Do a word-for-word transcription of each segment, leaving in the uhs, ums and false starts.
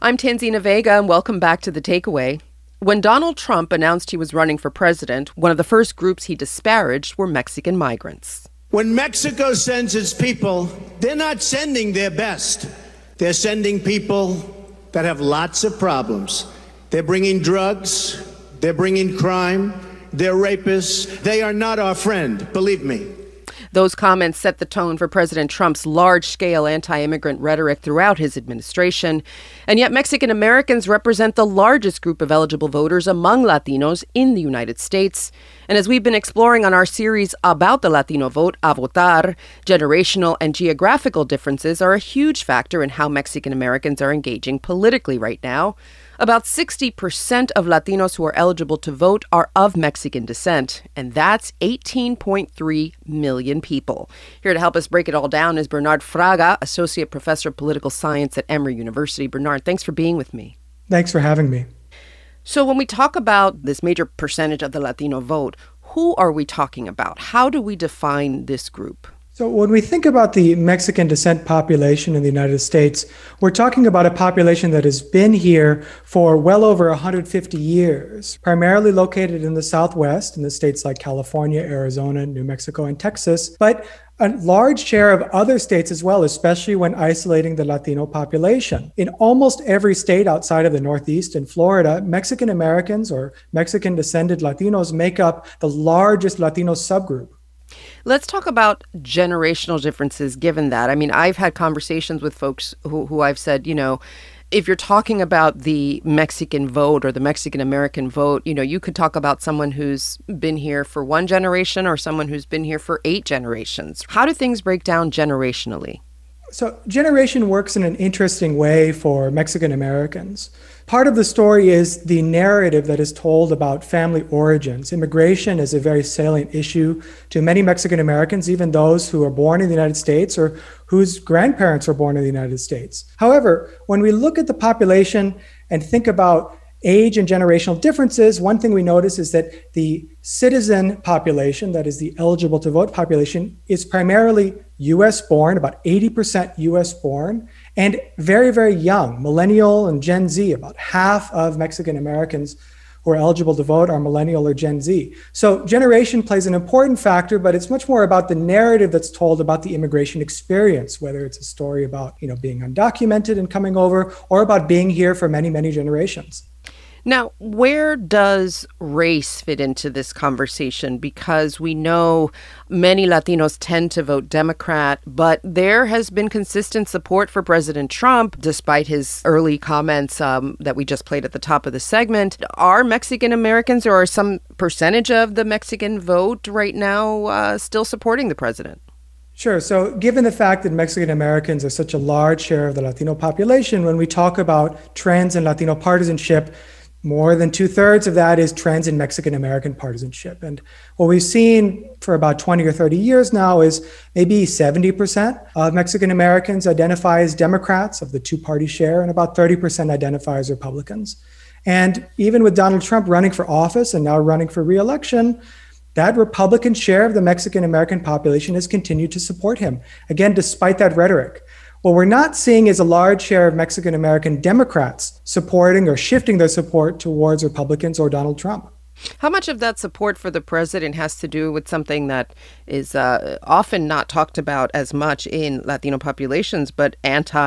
I'm Tanzina Vega, and welcome back to The Takeaway. When Donald Trump announced he was running for president, one of the first groups he disparaged were Mexican migrants. When Mexico sends its people, they're not sending their best. They're sending people that have lots of problems. They're bringing drugs. They're bringing crime. They're rapists. They are not our friend, believe me. Those comments set the tone for President Trump's large-scale anti-immigrant rhetoric throughout his administration. And yet Mexican Americans represent the largest group of eligible voters among Latinos in the United States. And as we've been exploring on our series about the Latino vote, A Votar, generational and geographical differences are a huge factor in how Mexican Americans are engaging politically right now. About sixty percent of Latinos who are eligible to vote are of Mexican descent, and that's eighteen point three million people. Here to help us break it all down is Bernard Fraga, Associate Professor of Political Science at Emory University. Bernard, thanks for being with me. Thanks for having me. So when we talk about this major percentage of the Latino vote, who are we talking about? How do we define this group? So when we think about the Mexican descent population in the United States, we're talking about a population that has been here for well over one hundred fifty years, primarily located in the Southwest, in the states like California, Arizona, New Mexico, and Texas, but a large share of other states as well, especially when isolating the Latino population. In almost every state outside of the Northeast and Florida, Mexican Americans or Mexican-descended Latinos make up the largest Latino subgroup. Let's talk about generational differences given that. I mean, I've had conversations with folks who, who I've said, you know, if you're talking about the Mexican vote or the Mexican American vote, you know, you could talk about someone who's been here for one generation or someone who's been here for eight generations. How do things break down generationally? So generation works in an interesting way for Mexican Americans. Part of the story is the narrative that is told about family origins. Immigration is a very salient issue to many Mexican Americans, even those who are born in the United States or whose grandparents were born in the United States. However, when we look at the population and think about age and generational differences, one thing we notice is that the citizen population, that is the eligible to vote population, is primarily U S born, about eighty percent U S born, and very, very young, millennial and Gen Z. About half of Mexican Americans who are eligible to vote are millennial or Gen Z. So generation plays an important factor, but it's much more about the narrative that's told about the immigration experience, whether it's a story about, you know, being undocumented and coming over, or about being here for many, many generations. Now, where does race fit into this conversation? Because we know many Latinos tend to vote Democrat, but there has been consistent support for President Trump, despite his early comments um, that we just played at the top of the segment. Are Mexican Americans, or are some percentage of the Mexican vote right now uh, still supporting the president? Sure. So given the fact that Mexican Americans are such a large share of the Latino population, when we talk about trends in Latino partisanship, more than two-thirds of that is trends in Mexican-American partisanship. And what we've seen for about twenty or thirty years now is maybe seventy percent of Mexican-Americans identify as Democrats of the two-party share, and about thirty percent identify as Republicans. And even with Donald Trump running for office and now running for re-election, that Republican share of the Mexican-American population has continued to support him, again, despite that rhetoric. What we're not seeing is a large share of Mexican-American Democrats supporting or shifting their support towards Republicans or Donald Trump. How much of that support for the president has to do with something that is uh, often not talked about as much in Latino populations, but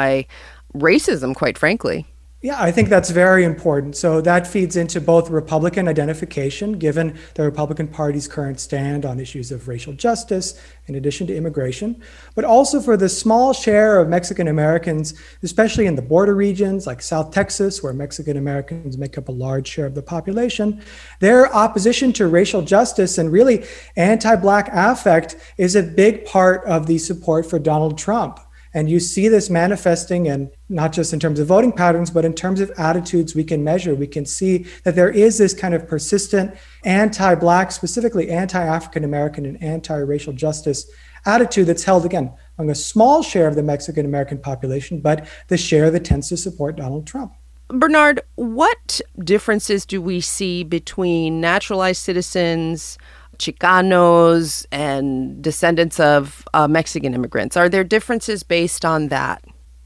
anti-racism, quite frankly? Yeah, I think that's very important. So that feeds into both Republican identification, given the Republican Party's current stand on issues of racial justice, in addition to immigration, but also for the small share of Mexican Americans, especially in the border regions like South Texas, where Mexican Americans make up a large share of the population. Their opposition to racial justice and really anti-Black affect is a big part of the support for Donald Trump. And you see this manifesting, and not just in terms of voting patterns, but in terms of attitudes we can measure. We can see that there is this kind of persistent anti-Black, specifically anti-African-American and anti-racial justice attitude that's held, again, among a small share of the Mexican-American population, but the share that tends to support Donald Trump. Bernard, what differences do we see between naturalized citizens, Chicanos, and descendants of uh, Mexican immigrants? Are there differences based on that?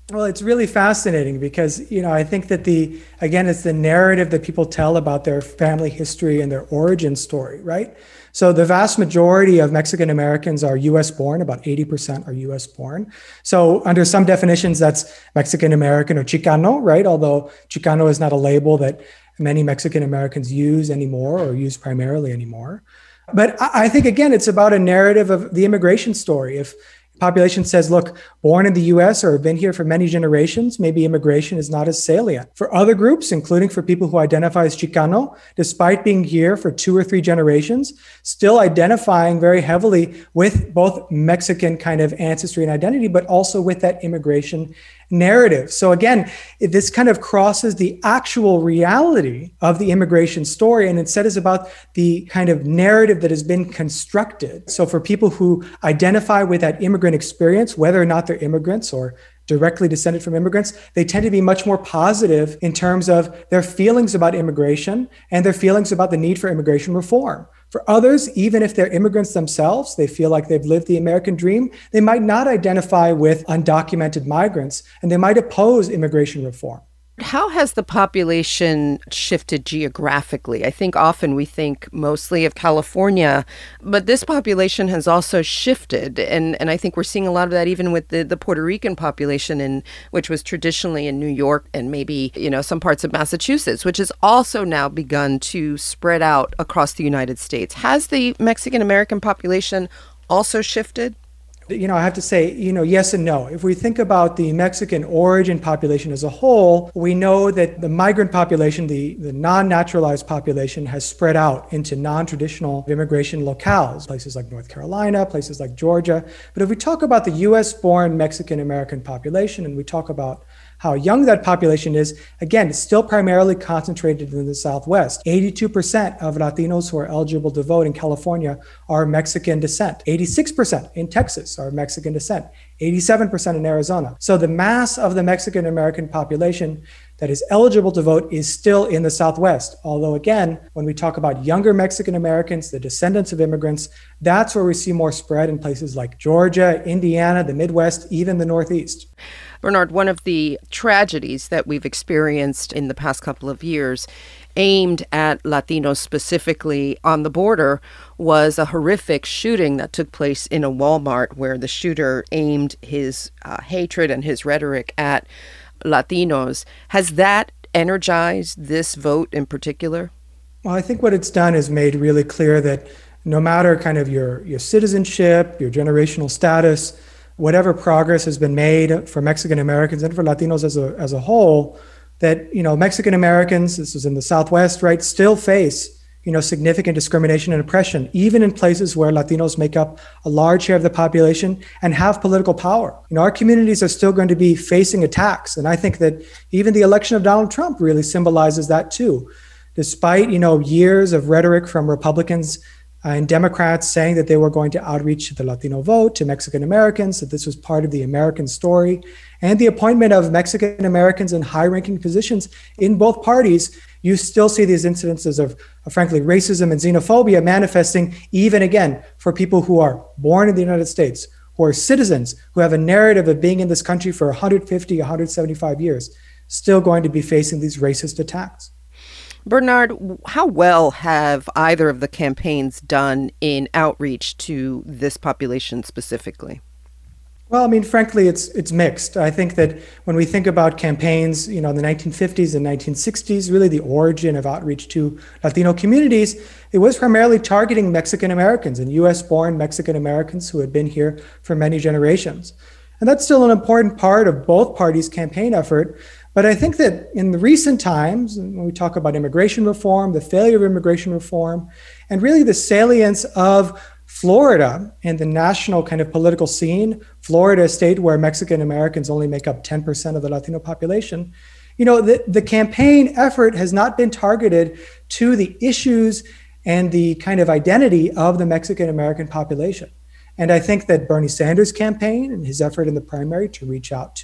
Well, it's really fascinating because, you know, I think that the, again, it's the narrative that people tell about their family history and their origin story, right? So the vast majority of Mexican Americans are U S born, about eighty percent are U S born. So under some definitions, that's Mexican American or Chicano, right? Although Chicano is not a label that many Mexican Americans use anymore or use primarily anymore. But I think, again, it's about a narrative of the immigration story. If population says, look, born in the U S or have been here for many generations, maybe immigration is not as salient. For other groups, including for people who identify as Chicano, despite being here for two or three generations, still identifying very heavily with both Mexican kind of ancestry and identity, but also with that immigration narrative. So again, this kind of crosses the actual reality of the immigration story and instead is about the kind of narrative that has been constructed. So for people who identify with that immigrant experience, whether or not they're immigrants or directly descended from immigrants, they tend to be much more positive in terms of their feelings about immigration and their feelings about the need for immigration reform. For others, even if they're immigrants themselves, they feel like they've lived the American dream, they might not identify with undocumented migrants, and they might oppose immigration reform. How has the population shifted geographically? I think often we think mostly of California, but this population has also shifted. And, and I think we're seeing a lot of that even with the, the Puerto Rican population, in, which was traditionally in New York and maybe, you know, some parts of Massachusetts, which has also now begun to spread out across the United States. Has the Mexican American population also shifted? You know, I have to say, you know, yes and no. If we think about the Mexican origin population as a whole, we know that the migrant population, the, the non-naturalized population, has spread out into non-traditional immigration locales, places like North Carolina, places like Georgia. But if we talk about the U S-born Mexican American population, and we talk about how young that population is, again, it's still primarily concentrated in the Southwest. eighty-two percent of Latinos who are eligible to vote in California are Mexican descent. eighty-six percent in Texas are Mexican descent. eighty-seven percent in Arizona. So the mass of the Mexican American population that is eligible to vote is still in the Southwest. Although again, when we talk about younger Mexican Americans, the descendants of immigrants, that's where we see more spread in places like Georgia, Indiana, the Midwest, even the Northeast. Bernard, one of the tragedies that we've experienced in the past couple of years aimed at Latinos specifically on the border was a horrific shooting that took place in a Walmart where the shooter aimed his uh, hatred and his rhetoric at Latinos. Has that energized this vote in particular? Well, I think what it's done is made really clear that no matter kind of your, your citizenship, your generational status, whatever progress has been made for Mexican Americans and for Latinos as a as a whole, that, you know, Mexican Americans, this is in the Southwest, right, still face, you know, significant discrimination and oppression, even in places where Latinos make up a large share of the population and have political power. You know, our communities are still going to be facing attacks. And I think that even the election of Donald Trump really symbolizes that too. Despite, you know, years of rhetoric from Republicans and Democrats saying that they were going to outreach the Latino vote to Mexican Americans, that this was part of the American story, and the appointment of Mexican Americans in high-ranking positions in both parties, you still see these incidences of, of, frankly, racism and xenophobia manifesting even again for people who are born in the United States, who are citizens, who have a narrative of being in this country for one hundred fifty, one hundred seventy-five years, still going to be facing these racist attacks. Bernard, how well have either of the campaigns done in outreach to this population specifically? Well, I mean, frankly, it's it's mixed. I think that when we think about campaigns, you know, in the nineteen fifties and nineteen sixties, really the origin of outreach to Latino communities, it was primarily targeting Mexican Americans and U S-born Mexican Americans who had been here for many generations. And that's still an important part of both parties' campaign effort. But I think that in the recent times, when we talk about immigration reform, the failure of immigration reform, and really the salience of Florida and the national kind of political scene, Florida, a state where Mexican Americans only make up ten percent of the Latino population, you know, the, the campaign effort has not been targeted to the issues and the kind of identity of the Mexican American population. And I think that Bernie Sanders' campaign and his effort in the primary to reach out to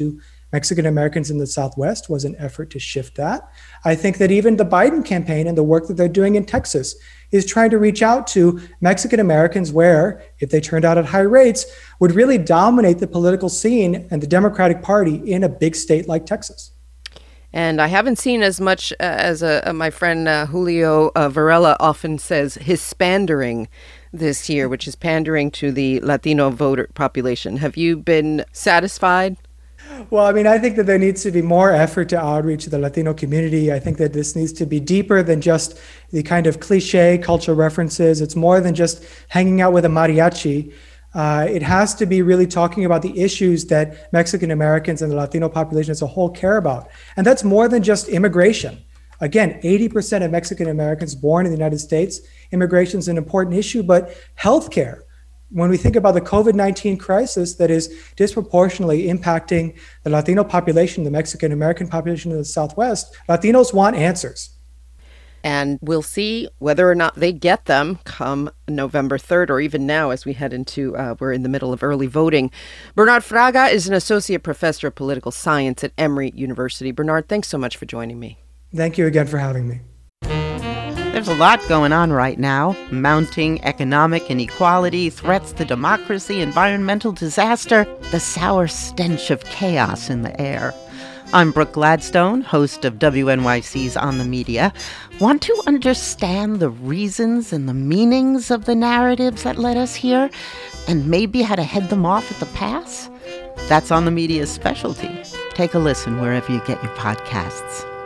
Mexican Americans in the Southwest was an effort to shift that. I think that even the Biden campaign and the work that they're doing in Texas is trying to reach out to Mexican Americans where, if they turned out at high rates, would really dominate the political scene and the Democratic Party in a big state like Texas. And I haven't seen as much uh, as uh, uh, my friend uh, Julio uh, Varela often says, Hispandering this year, which is pandering to the Latino voter population. Have you been satisfied? Well, I mean, I think that there needs to be more effort to outreach to the Latino community. I think that this needs to be deeper than just the kind of cliche cultural references. It's more than just hanging out with a mariachi. Uh, it has to be really talking about the issues that Mexican Americans and the Latino population as a whole care about. And that's more than just immigration. Again, eighty percent of Mexican Americans born in the United States, immigration is an important issue, but healthcare. When we think about the COVID nineteen crisis that is disproportionately impacting the Latino population, the Mexican American population in the Southwest, Latinos want answers. And we'll see whether or not they get them come November third, or even now as we head into, uh, we're in the middle of early voting. Bernard Fraga is an associate professor of political science at Emory University. Bernard, thanks so much for joining me. Thank you again for having me. There's a lot going on right now. Mounting economic inequality, threats to democracy, environmental disaster, the sour stench of chaos in the air. I'm Brooke Gladstone, host of W N Y C's On the Media. Want to understand the reasons and the meanings of the narratives that led us here, and maybe how to head them off at the pass? That's On the Media's specialty. Take a listen wherever you get your podcasts.